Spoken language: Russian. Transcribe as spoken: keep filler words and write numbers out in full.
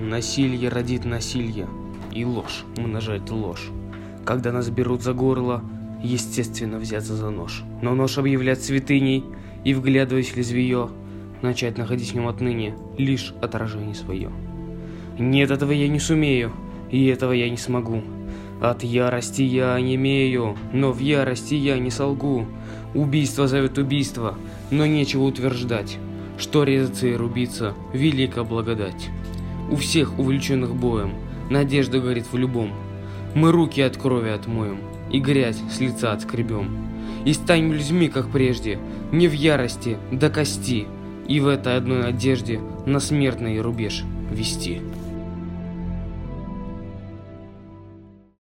Насилие родит насилие, и ложь умножает ложь. Когда нас берут за горло, естественно взяться за нож. Но нож объявлять святыней, и, вглядываясь в лезвие, начать находить в нем отныне лишь отражение свое. Нет, этого я не сумею, и этого я не смогу. От ярости я онемею, но в ярости я не солгу. Убийство зовет убийство, но нечего утверждать, что резаться и рубиться — велика благодать. У всех увлеченных боем надежда горит в любом. Мы руки от крови отмоем и грязь с лица отскребем. И станем людьми, как прежде, не в ярости до кости, и в этой одной надежде на смертный рубеж вести.